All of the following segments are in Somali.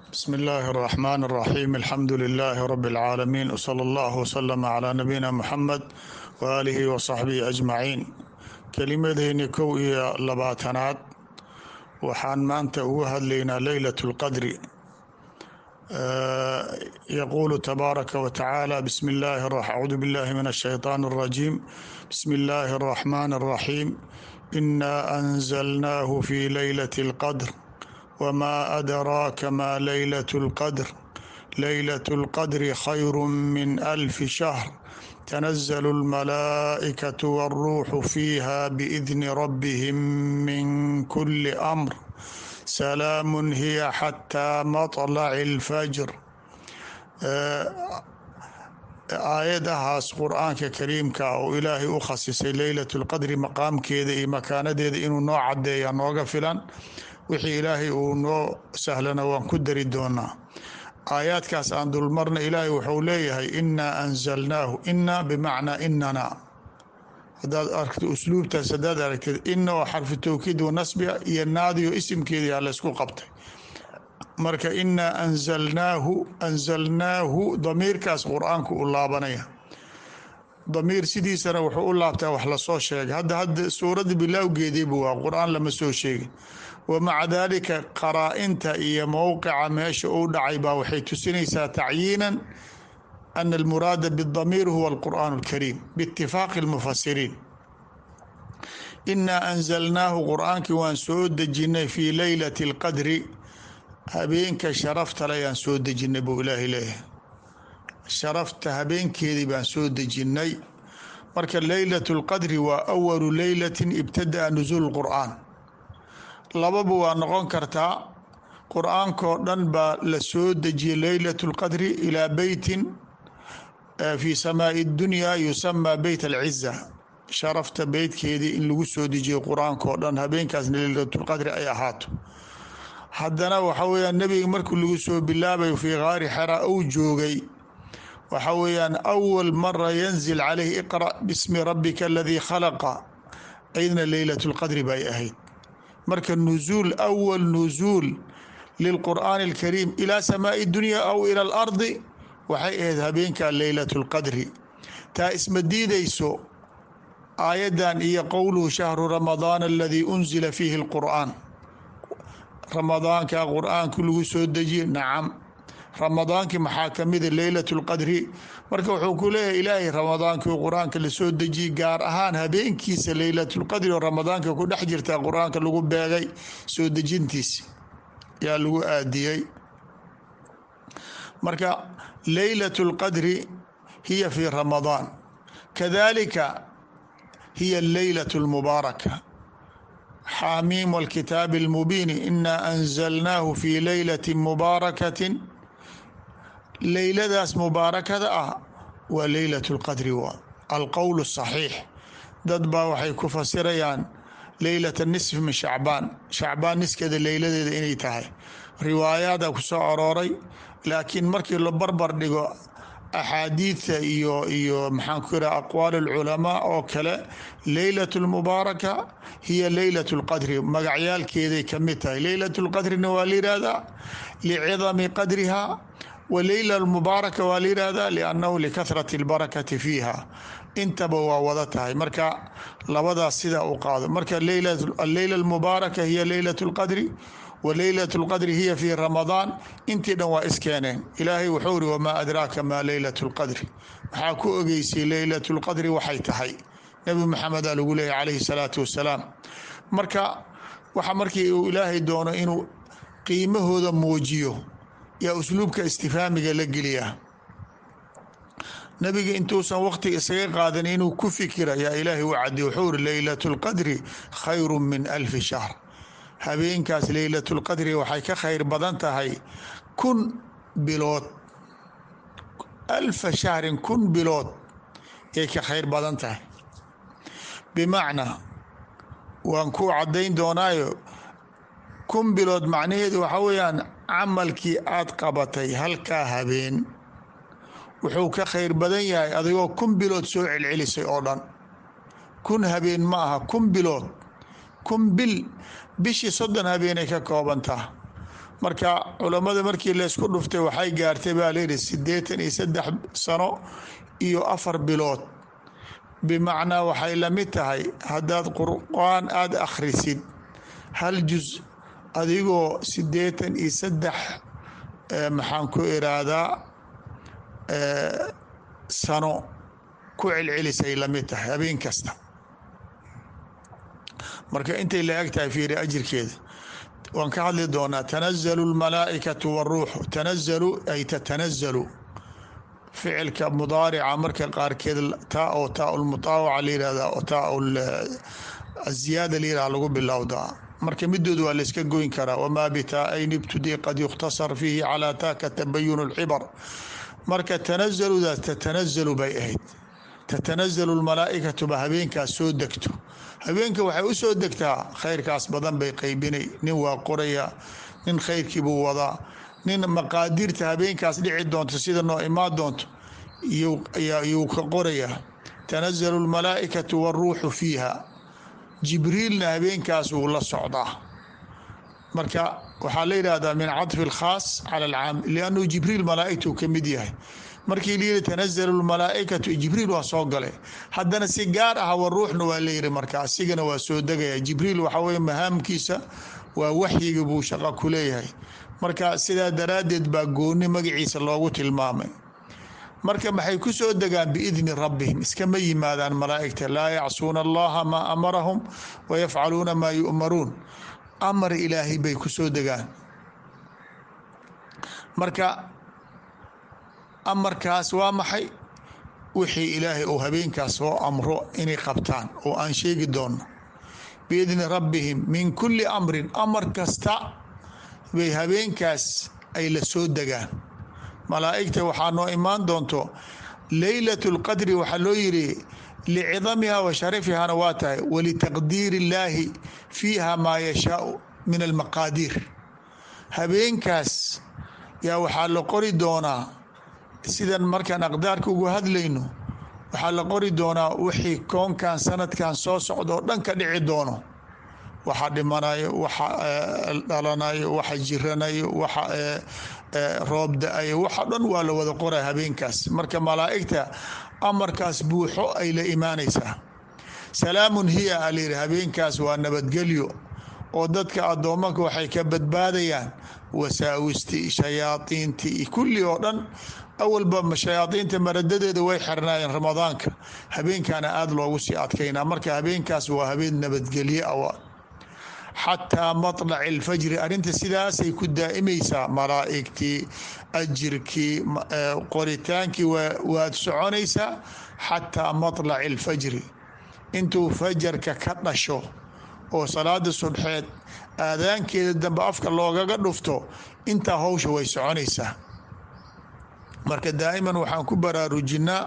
بسم الله الرحمن الرحيم الحمد لله رب العالمين وصلى الله وسلم على نبينا محمد وآله وصحبه أجمعين kelimadeyni kow iyo labaatanaad waxaan maanta ugu hadlaynaa leylaة الqadri يقول تبارك وتعالى أعوذ بالله من الشيطان الرجيم بسم الله الرحمن الرحيم إنا أنزلناه في ليلة القدر وما أدراك ما ليلة القدر ليلة القدر خير من 1000 شهر تنزل الملائكة والروح فيها بإذن ربهم من كل أمر سلام هي حتى مطلع الفجر. aayadahaas qur-aanka kariimka oo ilaahay u khasisay leylat lqadri maqaamkeeda iyo makaanadeeda inuu noo cadeeya nooga filan, wixii ilaahay uu noo sahlana waan ku dari doonaa. aayaadkaas aan dulmarna ilaahay wuxuu leeyahay inaa anzalnaahu, inaa bimacnaa inana. hadaad aragto usluubtaas, hadaad aragtid ina oo xarfu tawkiid wa nasbiga iyo naadiyo isimkeedii aa laysku qabtay. marka inaa anzalnaahu damiirkaas qur-aanku u laabanaya. damiir sidiisana wuxuu u laabtaa wax lasoo sheegay. hadda suuradda bilowgeediiba waa qur-aan lama soo sheegin. wamaca daalika qaraa-inta iyo mowqica meesha uu dhacay baa waxay tusinaysaa tacyiinan ana almuraada bاdamiir huwa alqur'aan اlkariim biitifaaqi اlmufasiriin. inaa anzalnaahu qur-aankii waan soo dejinay fii leylati اlqadri, habeenka sharafta le ayaan soo dejinay buu ilaahay leeyahay. sharafta habeenkeedii baan soo dejinay. marka leylat اlqadri waa awalu leylati ibtada'a nusuul qur'aan. lababa waa noqon kartaa. qur-aankoo dhan baa la soo dejiyay leylat اlqadri ilaa beytin fi samaa'i اdunya yusamaa beyt alciza. sharafta beytkeedii in lagu soo dejiyay qur-aankoo dhan habeenkaasna leylat اlqadri ay ahaato. haddana waxa weyaan nebiga markuu lagu soo bilaabayo fii gaari xera ou joogay, waxa weeyaan awal mara yanzil calayhi iqra bismi rabbika aladii khalaqa, aydna leylat اlqadri bay ahayd. marka nuzuul awal nuzuul lilqur'aani اlkariim ilaa samaa'i dunya aw ila alardi waxay ahayd habeenka leylat اlqadri. taa isma diidayso aayaddan iyo qowluhu shahru ramadaan aladii unzila fiihi اlqur'aan. ramadaanka qur-aanku lagu soo dejiye, nacam. ramadaankii maxaa kamida leylat اlqadri. marka wuxuu ku leeyahay ilaahay ramadaankii qur-aanka lasoo dejiyey, gaar ahaan habeenkiisa leylat اlqadri oo ramadaanka ku dhex jirta qur-aanka lagu beegay soo dejintiisi yaa lagu aadiyey. marka leylat اlqadri hiya fi ramadaan, kadalika hiya leylat اlmubaaraka. xaamiim wاlkitaabi اlmubiini inaa anzalnaahu fi leylati mubaarakatin. leyladaas mubaarakada ah waa leylat اlqadri. waa alqowl الصaxiix. dad baa waxay ku fasirayaan leylata nisf min shacbaan, shacbaan niskeeda leyladeeda inay tahay. riwaayaada ku soo arooray, laakiin markii la barbar dhigo axaadiidta iyo maxaan ku yiraha aqwaal اlculamaa oo kale, leylat اlmubaaraka hiya leylat اlqadri. magacyaalkeeday ka mid tahay. leylat اlqadrina waa la yihahdaa licidami qadriha, wa leyla اlmubaaraka waa la yihahdaa liannahu likahrati اlbarakati fiiha. intaba waa wada tahay. marka labadaas sidaa u qaado. marka alleyla اlmubaaraka hiya leylat اlqadri wa leylat اlqadri hiya fi ramadaan. intii dhan waa iskeeneen. ilaahay wuxuu iri wamaa adraaka maa leylat اlqadri, maxaa ku ogeysay leylat اlqadri waxay tahay. nebi maxamedaa lagu leeyahy calayhi salaatu wasalaam. marka waxa markii uu ilaahay doono inuu qiimahooda muujiyo yaa usluubka istifaamiga la geliyaa. nebiga intuusan waqtiga isaga qaadan inuu ku fikira yaa ilaahay u cadiy. wuxuu iri leylat اlqadri khayru min 1000 shahr. habeenkaas leylat اlqadri waxay ka khayr badan tahay 1000 bilood. 1000 shahrin 1000 bilood yay ka khayr badan tahay. bimacnaa waan ku cadayn doonaayo 1000 bilood macnaheedu waxa weeyaan camalkii aad qabatay halkaa habeen wuxuu ka khayr badan yahay adigoo 1000 bilood soo celcelisay oo dhan. 1000 habeen ma aha, 1000 bilood. 1000 bil bishii 30 habeenay ka koobantaa. marka culamada markii laysku dhuftay waxay gaartay baa layidhi 83 sano iyo 4 bilood. bimacnaa waxay la mid tahay haddaad qur'aan aada akhrisid hal juz adigoo 83 maxaan ku iraahdaa sano ku celcelisay la mid tahay habeen kasta. marka intay la eg tahay fiiri ajirkeeda waan ka hadli doonaa. tanazalu lmalaa'ikatu waruuxu, tanazalu ay tatanazalu ficilka mudaarica marka qaarkeed taa oo taa lmutaawaca la yihahda oo taa aziyaada la yihahda lagu bilowdaa. marka midooda waa la iska goyn karaa. wamaa bitaa-ayni ibtudi qad yukhtasar fiihi calaa taaka tabayun lcibar. marka tanazaludaas tatanazalu bay ahayd. tatanazalu lmalaa'ikatu ba habeenkaas soo degto. habeenka waxay u soo degtaa khayrkaas badan bay qaybinay. nin waa qoraya, nin khayrkii buu wadaa, nin maqaadirta habeenkaas dhici doonto sida noo imaan doonto yuu ka qorayaa. tanazalu lmalaa'ikatu waruuxu fiiha, jibriilna habeenkaas wuu la socdaa. marka waxaa la yidhaahdaa min cadfi alkhaas cala alcaam liannu jibriil malaa'igtuu ka mid yahay. markii layidhi tanazalu lmalaa'ikatu jibriil waa soo galay, haddana si gaar ah waruuxna waa layidhi marka asigana waa soo degaya. jibriil waxaa weye mahaamkiisa waa waxyiga buu shaqo ku leeyahay. marka sidaa daraaddeed baa gooni magaciisa loogu tilmaamay. marka maxay ku soo degaan biidni rabbihim, iskama yimaadaan malaa'igta. laa yacsuuna allaha maa amarahum wayafcaluuna maa yu'maruun. amar ilaahay bay ku soo degaan. marka amarkaas waa maxay? wixii ilaahay uu habeenkaas soo amro inay qabtaan oo aan sheegi doonno. biidni rabbihim min kulli amrin, amar kasta bay habeenkaas ay la soo degaan. malaa'igta waxaa noo imaan doonto leylat lqadri waxaa loo yidhi licidamiha wa sharafihana waa tahay walitaqdiiri illaahi fiiha maa yashaau min almaqaadiir. habeenkaas yaa waxaa la qori doonaa sidan markaan aqdaarka ugu hadlayno, waxaa la qori doonaa wixii koonkan sanadkan soo socda oo dhan ka dhici doono. waxa dhimanayo, waxa dhalanayo, waxa jiranayo, waxa roob da-ayo, waxa dhan waa la wada qoraa habeenkaas. marka malaa'igta amarkaas buuxo ay la imaanaysaa. salaamun hiya alayidhi, habeenkaas waa nabadgelyo oo dadka addoomanka waxay ka badbaadayaan wasaawistii, shayaadiintii, kulli oo dhan. awalba shayaadiinta maradadeeda way xirnaayeen ramadaanka, habeenkaana aada loogu sii adkaynaa. marka habeenkaas waa habeen nabadgelye ah xataa maطlaci اlfajri. arrinta sidaasay ku daa'imaysaa. malaa'igtii, ajirkii, qoritaankii waad soconaysaa xataa maطlaci اlfajri, intuu fajarka ka dhasho oo salaada subxeed aadaankeeda dambe afka loogaga dhufto, intaa hawsha way soconaysaa. marka daa'iman waxaan ku baraarujinaa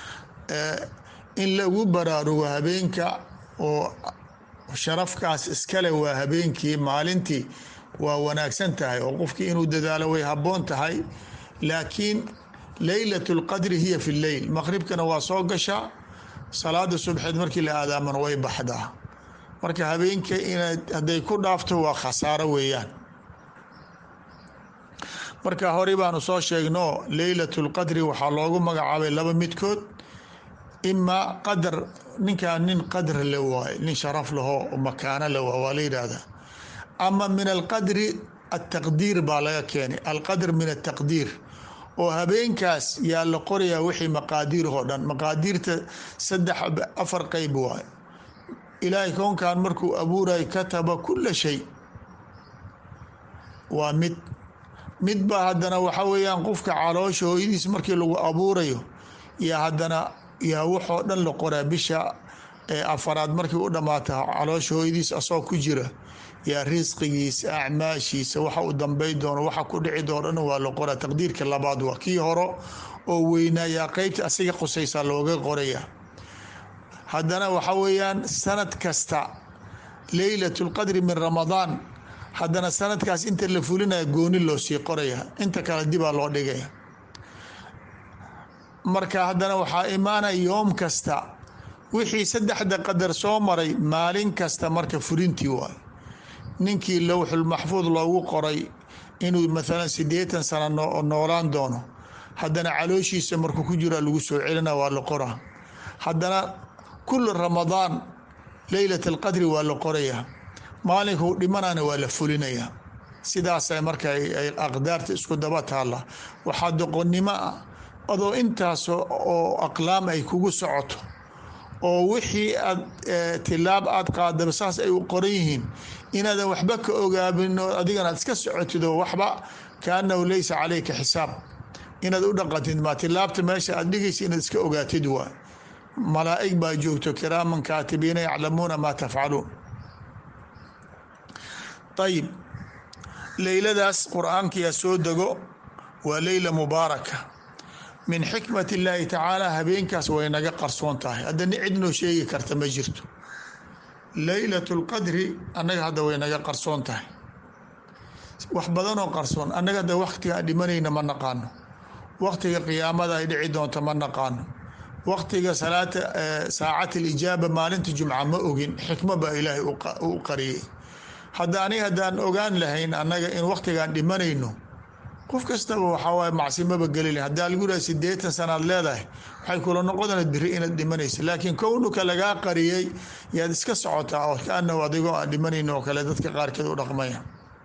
in lagu baraarugo habeenka oo sharafkaas iskale waa habeenkii. maalintii waa wanaagsan tahay oo qofkii inuu dadaalo way habboon tahay, laakiin leylat اlqadri hiya fi lleyl. maqribkana waa soo gashaa, salaada subxeed markii la aadaamana way baxdaa. marka habeenka hadday ku dhaafto waa khasaaro weeyaan. marka horey baanu soo sheegno leylat اlqadri waxaa loogu magacaabay laba midkood. imaa qadar, ninkaan nin qadr le waaye, nin sharaf lahoo makaano le waa la yidhaahdaa. ama min alqadri ataqdiir baa laga keenay, alqadr min ataqdiir, oo habeenkaas yaa la qorayaa wixii maqaadiiroo dhan. maqaadiirta 4 qeyb waaye. ilaahay koonkan markuu abuurayo kataba kula shay, waa mid baa haddana waxa weeyaan qofka caloosha hooyadiis markii lagu abuurayo yaa haddana yaa waxoo dhan la qoraa. bisha 4aad markii u dhammaata caloosha hooyadiis asoo ku jira yaa risqigiisa, acmaashiisa, waxa u dambay doono, waxa ku dhici doono dhan waa la qoraa. taqdiirka labaad waa kii hore oo weynaa, yaa qeybta asiga qusaysa looga qoraya. haddana waxa weeyaan sanad kasta leylat اlqadri min ramadaan, haddana sanadkaas inta la fulinaya gooni loo sii qoraya, inta kale dibaa loo dhigaya. marka haddana waxaa imaanaya yoom kasta wixii 3 qadar soo maray, maalin kasta marka fulintii waay. ninkii lowxulmaxfuud loogu qoray inuu maalan 80 sano noolaan doono, haddana calooshiisa markuu ku jira lagu soo celina waa la qoraa, haddana kul ramadaan leylat alqadri waa la qorayaa, maalinkuu dhimanana waa la fulinayaa. sidaasay marka ay aqdaarta isku daba taalla. waxaa doqonnimo ah adoo intaas oo aqlaam ay kugu socoto oo wixii aad tilaab aad qaadaba saas ay u qoran yihiin inaadan waxba ka ogaabin oo adigana aad iska socotid oo waxba kaanahu laysa calayka xisaab inaad u dhaqantid ma tilaabta meesha aad dhigaysa inaad iska ogaatid waa malaa'ig baa joogto kiraaman kaatibiina yaclamuuna maa tafcaluun. ayib leyladaas qur-aankiyaa soo dego waa leyla mubaaraka min xikmat illaahi tacaala. habeenkaas way naga qarsoon tahay, haddana cid noo sheegi karta ma jirto. leylat lqadri annaga hadda way naga qarsoon tahay, wax badanoo qarsoon. annaga hadda waktiga aan dhimanayna ma naqaano, waktiga qiyaamada ay dhici doonto ma naqaano, waktiga salaata saacat alijaaba maalinta jumca ma ogin, xikmo baa ilaahay u qariyey. haddaan ogaan lahayn annaga in waktigaan dhimanayno, qof kastaba waxaa waaye macsimaba geli lahayn. haddaa lagu dhahay 80 sanaad leedahay waxay kula noqonayd biri inaad dhimanaysa, laakiin kownuka lagaa qariyey yaad iska socotaa oo kaanahu adigoo aan dhimanayn oo kale dadka qaarkeed u dhaqmaya.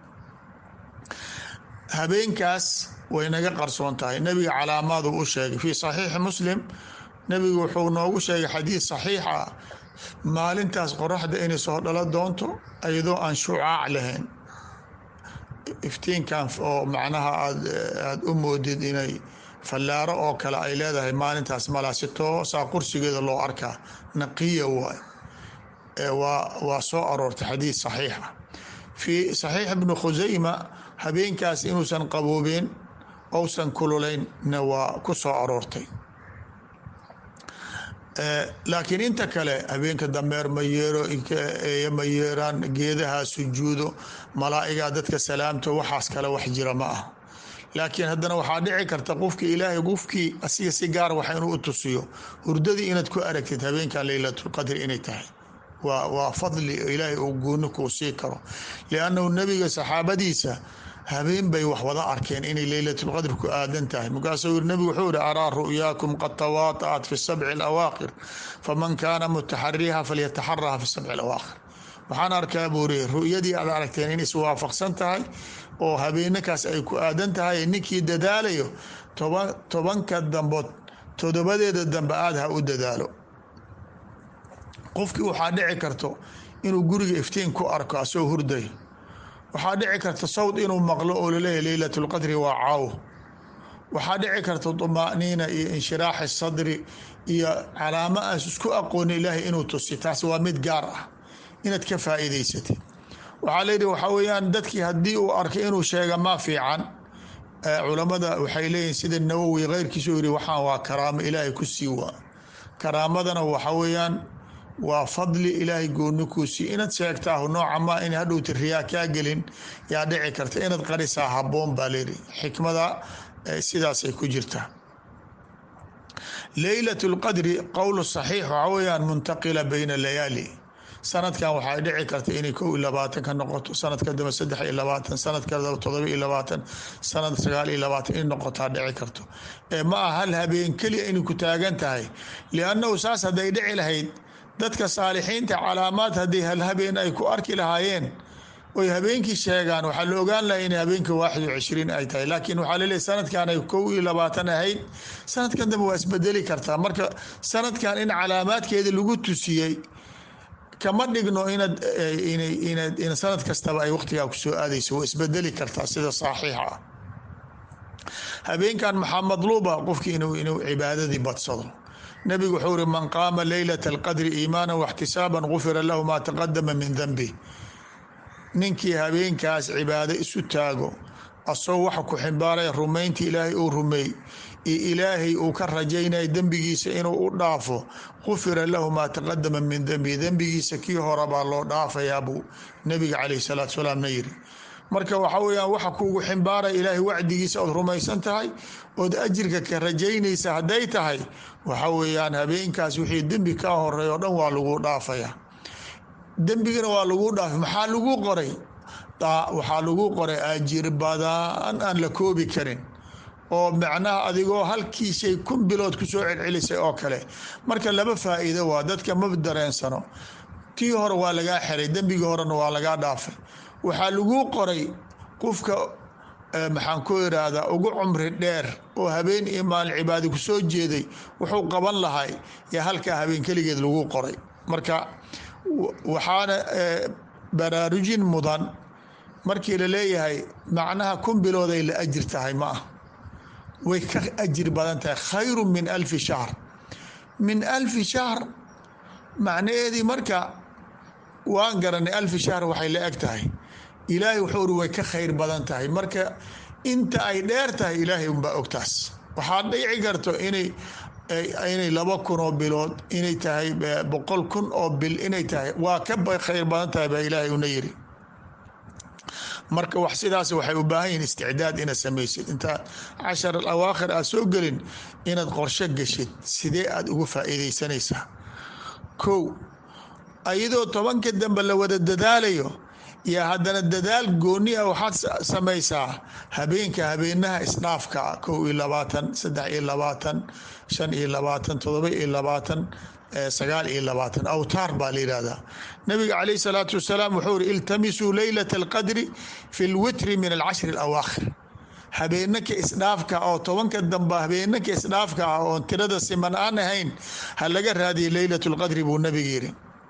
habeenkaas way naga qarsoon tahay. nabiga calaamaadu u sheegay fii saxiixi muslim, nabigu wuxuu noogu sheegay xadiid saxiix ah maalintaas qoraxda inay soo dhalo doonto iyadoo aan shucaac lahayn, iftiinkan oo macnaha aad u moodid inay fallaaro oo kale ay leedahay maalintaas malaa si toosaa qursigeeda loo arkaa, naqiya waay. waa soo aroortay xadiid saxiixa fii saxiix ibni khusayma. habeenkaas inuusan qaboobeen ousan kululaynna waa ku soo aroortay. laakiin inta kale habeenka dameer ma yeero, eeya ma yeeraan, geedaha sujuudo, malaa'igaa dadka salaamto, waxaas kale wax jira ma ah. laakiin haddana waxaa dhici karta qofki ilaahay qofkii asiga si gaar waxa inuu u tusiyo hurdadii inaad ku aragtid habeenkan leylatulqadri inay tahay. waa fadli ilaahay uu gooni kuu sii karo, liannahu nebiga saxaabadiisa habeen bay wax wada arkeen inay leylatulqadri ku aadan tahay. markaasuu nebigu wuxuu yihi araa ru'yaakum qad tawaata'at fi 7 اlawaakhir faman kaana mutaxariha falyataxaraha fi 7 اlawaakhir. waxaan arkaa buuri ru'yadii aad aragteen in iswaafaqsan tahay oo habeenakaas ay ku aadan tahay. ninkii dadaalayo tobanka dambood todobadeeda dambe aad ha u dadaalo. qofkii waxaa dhici karto inuu guriga iftiin ku arko asoo hurday, waxaa dhici karta sawd inuu maqlo oo laleeyahy leylatulqadri waa caawo, waxaa dhici karta طumaaniina iyo inshiraaxi sadri iyo calaamo aas isku aqooni ilaahay inuu tusi. taas waa mid gaar ah inaad ka faa'iidaysatid. waxaa layidhi waxaa weeyaan dadkii haddii uu arkay inuu sheega ma fiican. culammada waxay leeyihin sida nawowi keyrkiisu yidhi waxaan waa karaamo ilaahay ku sii waa. karaamadana waxaa weeyaan waa fadli ilaahay gooni kuu sii. inaad sheegtaahu nooca ma in hadhowta riyaa kaa gelin yaa dhici karta, inaad qarisaa habboon baa layidhi. xikmada sidaasay ku jirtaa. leylat lqadri qowl saxiix waxaa weeyaan muntaqila bayna layaali. sanadkan waxaa dhici karta inay 21 ka noqoto, sanadka dambe 23, sanadka 27, sanad 29 in noqotaa dhici karto. ma aha hal habeen keliya inay ku taagan tahay, liannahu saas hadday dhici lahayd dadka saalixiinta calaamaad haddii hal habeen ay ku arki lahaayeen oy habeenkii sheegaan waxaa la ogaan lahay inay habeenka 21 ay tahay. laakiin waxaa laleeyahy sanadkan ay 21 ahayd, sanadkan dambe waa isbedeli kartaa. marka sanadkan in calaamaadkeeda lagu tusiyey kama dhigno in sanad kastaba ay waqtigaa ku soo aadayso, waa isbedeli kartaa sida saxiixa ah. habeenkan maxaa madluuba qofkii inuu cibaadadii badsado. nabigu wuxuu uri man qaama leylat alqadri iimaanan waxtisaaban gufira lahu maa taqadama min danbi. ninkii habeenkaas cibaado isu taago asagoo waxa ku ximbaaraya rumayntii ilaahay uu rumeey iyo ilaahay uu ka rajaynaya dembigiisa inuu u dhaafo, gufira lahu maa taqadama min danbi, dembigiisa kii hore baa loo dhaafayaa buu nabiga calayh salaatu salaamna yiri. marka waxaa weyaan waxa kuugu ximbaaraya ilaahay wacdigiisa ood rumaysan tahay ood ajirka ka rajaynaysa hadday tahay, waxa weeyaan habeenkaas wixii dembi kaa horeey oo dhan waa lagu dhaafaya. dembigana waa lagu dhaafay. maxaa lagu qoray? waxaa lagu qoray ajir badan aan la koobi karin oo macnaha adigoo halkii shay 1,000 bilood kusoo celcelisay oo kale. marka laba faa'iido waa dadka ma dareensano. tii hore waa lagaa xiray, dembigii horena waa lagaa dhaafay. waxaa lagu qoray qofka maxaan ku irahdaa ugu cumri dheer oo habeen iyo maalin cibaado ku soo jeeday wuxuu qaban lahay ya halkaa habeen keligeed lagu qoray. marka waxaana baraarujin mudan markii la leeyahay macnaha 1,000 bilood ay la ajir tahay ma ah, way ka ajir badan tahay. khayru min 1000 shahr. min 1000 shahr macnaheedii marka waan garanay 1000 shahr waxay la eg tahay. ilaahay wuxuu uri way ka khayr badan tahay. marka inta ay dheer tahay ilaahay unbaa ogtaas. waxaa dhici karto inay 2,000 oo bilood inay tahay 100,000 oo bil inay tahay, waa ka khayr badan tahay baa ilaahay una yiri. marka wax sidaas waxay u baahan yihiin isticdaad inaad samaysid inta 10 alawaakhir aad soo gelin, inaad qorshe gashid sidee aad ugu faa'iidaysanaysaa. kow, ayadoo 10ka dambe la wada dadaalayo iyo haddana dadaal gooni ah waxaad samaysaa habeenaha isdhaafka 21, 23, 25, 27, 29 awtaar baa la yihahdaa. nabiga calayh salaatu wasalaam wuxuu iri iltamisuu leylata alqadri fi lwitri min 10 alawaakhir. habeenaka isdhaafka oo 10ka dambe habeenaka isdhaafka ah oon tirada siman aan ahayn ha laga raadiya leylat lqadri buu nabiga yiri.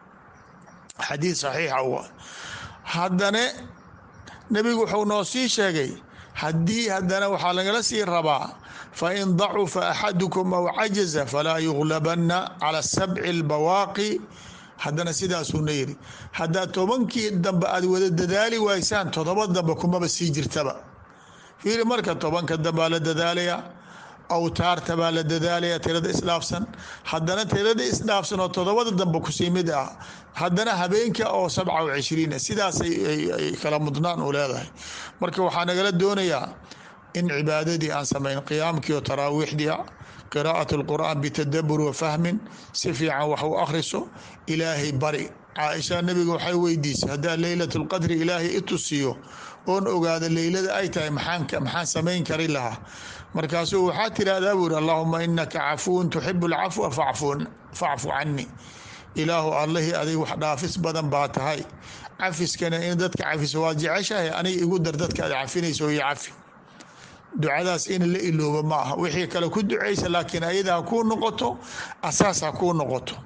xadiid saxiixa waa. haddana nebigu wuxuu noo sii sheegay haddii haddana waxaa lagala sii rabaa fain dacufa axadukum aw cajaza falaa yuglabana cala 7 albawaaqi. haddana sidaasuuna yiri haddaad 10kii dambe aad wada dadaali waysaan 7 dambe kumaba sii jirtaba. fiiri marka 10ka dambea la dadaalaya, awtaarta baa la dadaalaya tirada isdhaafsan, haddana tirada isdhaafsan oo 7 dambe kusii mid ah, haddana habeenka oo 27 sidaas ay kala mudnaan u leedahay. marka waxaa nagala doonayaa in cibaadadii aan samayn qiyaamkii oo taraawiixdii qiraa'at alqur'aan bitadabur wa fahmin, si fiican wax u akhriso, ilaahay bari. caaisha nabiga waxay weydiisay haddaa leylat lqadri ilaahay itusiyo oon ogaada leylada ay tahay maxaan samayn kari lahaa. markaasuu waxaa tirahdaa buu iri allahuma inaka cafuun tuxibu alcafwa facfu cani. ilaahu allahii adig wax dhaafis badan baa tahay, cafiskana in dadka cafiso waa jeceshahay, aniga igu dar dadka aad cafinayso iyo cafi. ducadaas in la ilooba ma aha, wixii kale ku ducaysa laakiin ayada ha kuu noqoto, asaas ha kuu noqoto.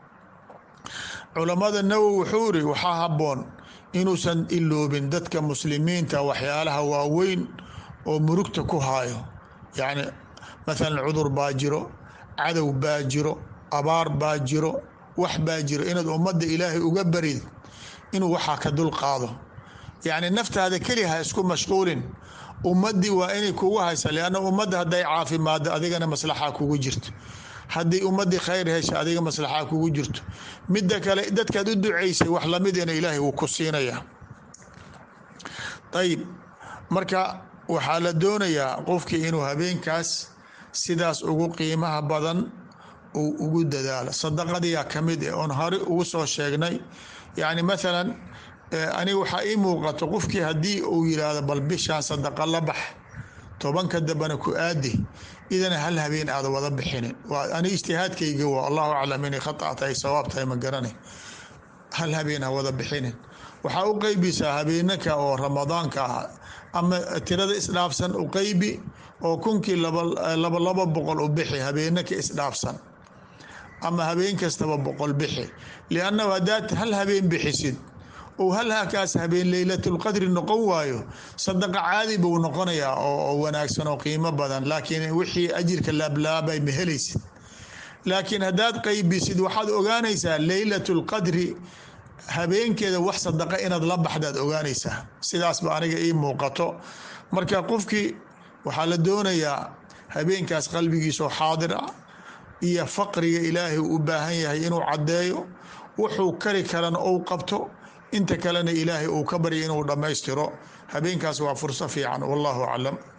culamada nawowi wuxuu iri waxaa habboon inuusan iloobin dadka muslimiinta waxyaalaha waaweyn oo murugta ku haayo. yacni maalan cudur baa jiro, cadow baa jiro, abaar baa jiro, wax baa jiro, inaad ummadda ilaahay uga barid inuu waxaa ka dulqaado. yacni naftaada keliya ha isku mashquulin, ummaddii waa inay kugu haysa. lianna ummadda hadday caafimaaddo adigana maslaxa kugu jirto, haddii ummaddii khayr hesha adiga maslaxa kugu jirto. midda kale dadkaad u ducaysay wax lamidina ilaahay wuu ku siinayaa. ayib, marka waxaa la doonayaa qofkii inuu habeenkaas sidaas ugu qiimaha badan uu ugu dadaalo. sadaqadiyaa ka mid oon hore ugu soo sheegnay. yacni maalan aniga waxaa ii muuqato qofkii haddii uu yidhaahdo bal bishaan sadaqa la bax 10ka dambena ku aadi, idana hal habeen aada wada bixinin. waa ani ijtihaadkayga waa allahu aclam inay khata tahay sawaab tahay ma garanay. hal habeen ha wada bixinin, waxaa u qeybisaa habeenaka oo ramadaanka ah ama tirada isdhaafsan u qeybi oo 200 u bixi habeenaka isdhaafsan, ama habeen kastaba 100 bixi. liannahu haddaad hal habeen bixisid ou halkaas habeen leylatulqadri noqon waayo, sadaqa caadi buu noqonayaa oo wanaagsan oo qiimo badan, laakiin wixii ajirka laablaabay ma helaysid. laakiin haddaad qaybisid waxaad ogaanaysaa leylatulqadri habeenkeeda wax sadaqa inaad la baxdaad ogaanaysaa. sidaasba aniga ii muuqato. marka qofkii waxaa la doonayaa habeenkaas qalbigiisoo xaadir ah iyo faqriga ilaahay u baahan yahay inuu caddeeyo, wuxuu kari karana ou qabto, inta kalena ilaahay uu ka barya inuu dhammaystiro. habeenkaas waa furso fiican. wallahu aclam.